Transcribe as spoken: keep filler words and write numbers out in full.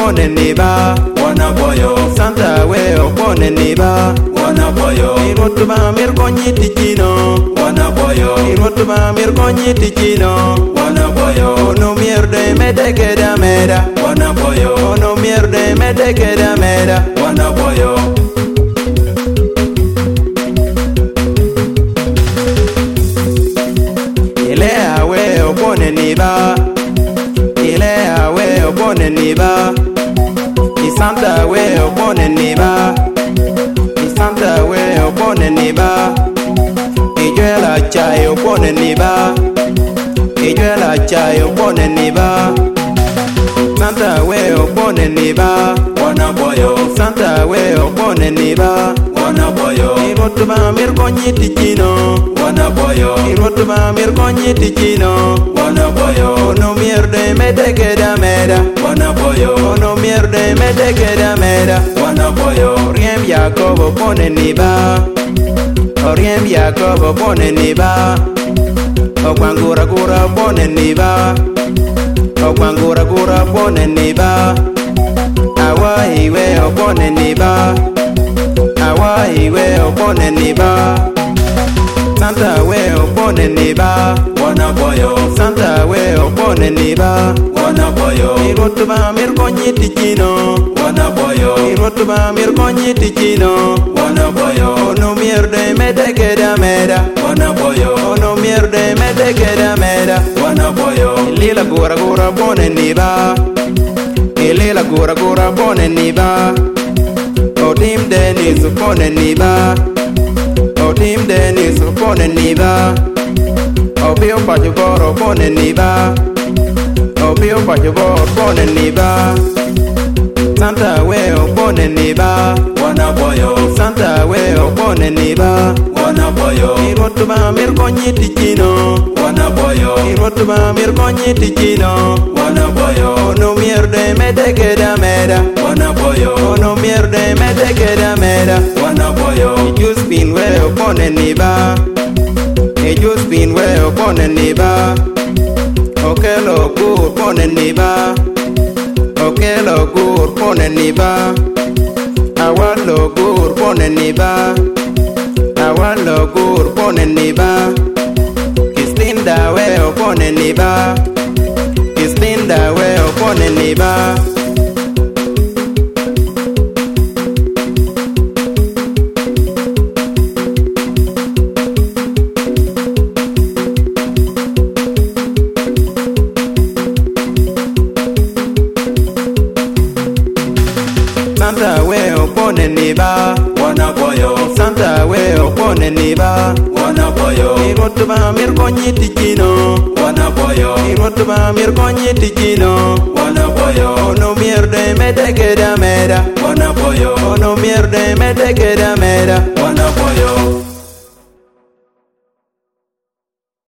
opone niba wana boyo Santa we opone niba wana boyo Irotuba mir konyi tikino wana boyo Irotuba mir konyi tikino wana boyo Ono mierde mede keda meda wana boyo Ono mierde mede keda meda wana boyo Ilea we opone niba Ilea we opone niba Isanta we opone niba Isanta we opone niba Ijuela chai opone niba Ijuela chai opone niba Santa we opone niba wana boyo Santa we opone niba wana boyo Irotuba mir konyi tikino wana boyo Irotuba mir konyi tikino wana boyo Ono mierde mede keda meda wana boyo Ono mierde mede keda meda wana boyo Oriem Jacob opone niba Oriem Jacob opone niba Okwangura kura opone niba Okwangura kura opone niba Awa iwe opone niba Awa iwe opone niba Santa we opone niba wana boyo Santa we opone niba wana boyo Irotuba mir konyi tikino wana boyo Irotuba mir konyi tikino wana boyo Ono mierde mede keda meda wana boyo Ono mierde mede keda meda wana boyo Ilila gura gura bone niba Ilila gura gura bone niba Odim Dennis opone niba Odim Dennis opone niba Obio Pajubor opone niba Obio Pajubor opone niba Santa we opone niba wana boyo Santa we opone niba wana boyo Irotuba mir konyi tikino wana boyo Irotuba mir konyi tikino wana boyo Ono mierde mede keda meda wana boyo Ono mierde mede keda meda wana boyo Ijus bin we opone niba Ijus bin we opone niba Okelo gur pone niba Okelo gur pone niba Awalo gur pone niba Awalo gur pone niba Kistinda we opone niba Kistinda we opone niba Santa we opone niba wana boyo Santa we opone niba wana boyo Irotuba mir konyi tikino wana boyo Irotuba mir konyi tikino wana boyo Ono mierde mede keda meda wana boyo Ono mierde mede keda meda wana boyo